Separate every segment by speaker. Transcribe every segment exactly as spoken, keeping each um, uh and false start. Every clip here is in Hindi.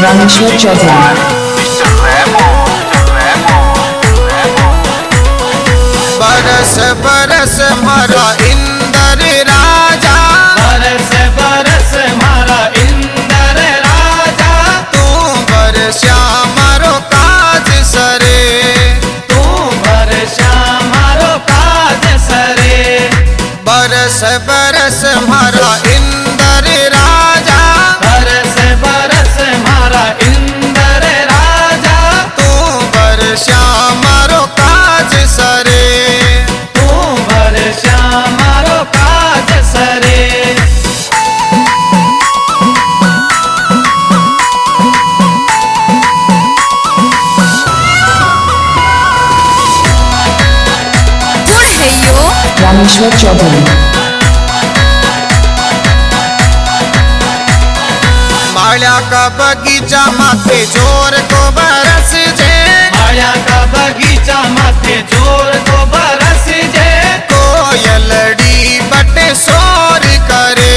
Speaker 1: रामेश्वर चौधरी।
Speaker 2: बरस बरस मारा इंदर राजा,
Speaker 3: बरस बरस मारा इंदर राजा,
Speaker 2: तू बरस्या मारो काज सरे,
Speaker 3: तू बरस्या मारो काज सरे।
Speaker 2: बरस बरस मारा इंदर राजा,
Speaker 3: बरस बरस मारा इंदर राजा,
Speaker 2: तू बरस्या मारो काज सरे,
Speaker 3: तू बरस्या मारो काज सरे।
Speaker 1: रामेश्वर चौधरी।
Speaker 2: माल्या का बगीचा माथे जोर को बरस जे,
Speaker 3: माया का बगीचा माथे जोर को बरस जे,
Speaker 2: कोयलड़ी बटे शोर करे,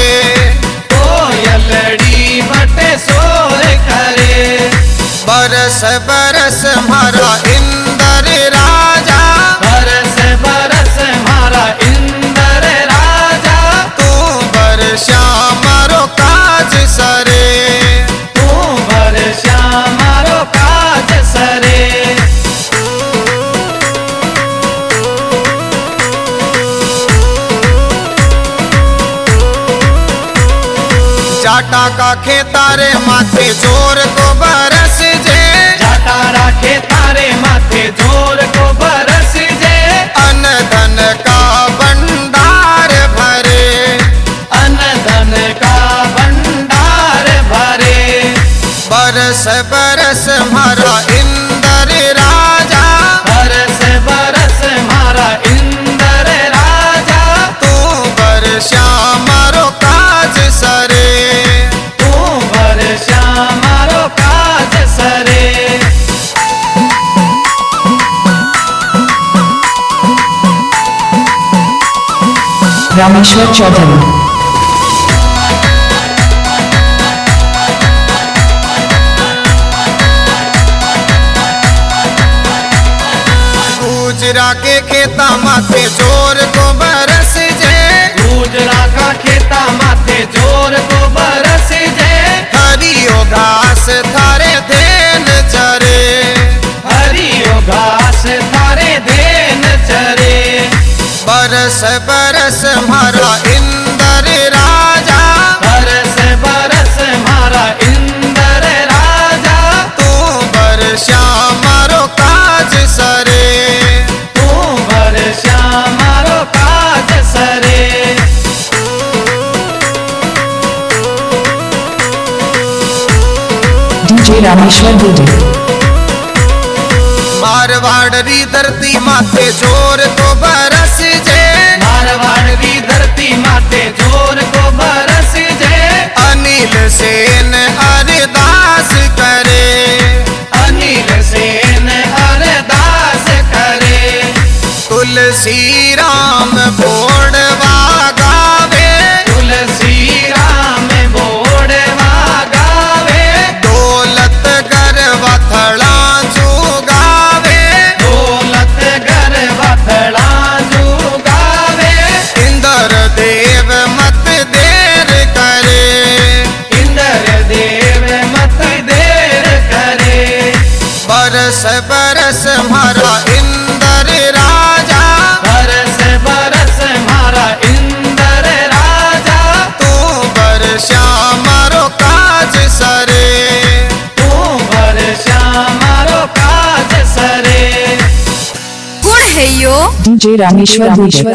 Speaker 3: कोयलड़ी बटे शोर करे।
Speaker 2: बरस बरस मारा इंदर राजा,
Speaker 3: बरस बरस मारा इंदर राजा,
Speaker 2: तू बरस्या मारो काज सरे,
Speaker 3: तू बरस्या मारो काज सरे।
Speaker 2: जाटा का खेतारे माथे जोर को बरस जे,
Speaker 3: जाटा राखे तारे माथे जोर को बरस जे,
Speaker 2: अन धन का भंडार भरे,
Speaker 3: अन धन का भंडार भरे।
Speaker 2: बरस बरस मारा इंदर राजा,
Speaker 3: बरस बरस मारा इंदर राजा,
Speaker 2: तू बरस्या मारो काज सरे,
Speaker 3: तू बरस्या मारो काज सरे।
Speaker 1: रामेश्वर चौधरी।
Speaker 2: गुजरा के खेता माथे जोर को बरस जे,
Speaker 3: गुजरा का खेता माथे जोर को बरस जे,
Speaker 2: हरियो घास थारे धेन चरे,
Speaker 3: हरियो घास थारे धेन चरे।
Speaker 2: बरस बरस मारा इंदर राजा,
Speaker 3: बरस बरस मारा इंदर राजा,
Speaker 2: तू बरस्या मारो काज सरे,
Speaker 3: तू बरस्या मारो काज सरे।
Speaker 1: DJ Rameshwar DJ.
Speaker 2: मारवाड़ी धरती माथे जोर को बरस जे,
Speaker 3: मारवाड़ की धरती माथे जोर को बरस जे,
Speaker 2: अनिल सेन अरदास करे,
Speaker 3: अनिल सेन अरदास करे।
Speaker 2: तुलसी राम बोड़वा गावे,
Speaker 3: तुलसी राम बोड़वा गावे,
Speaker 2: दौलत गरवा थड़ा गावे,
Speaker 3: दौलत गरवा थड़ा गावे।
Speaker 2: इंदर देव मत देर करे,
Speaker 3: इंद्र देव मत देर करे।
Speaker 2: बरस बरस मारा इंदर राजा,
Speaker 3: बरस बरस मारा इंदर राजा,
Speaker 2: तू बरस्या मारो काज सरे,
Speaker 3: तू बरस्या मारो काज सरे।
Speaker 1: DJ Rameshwar DJ.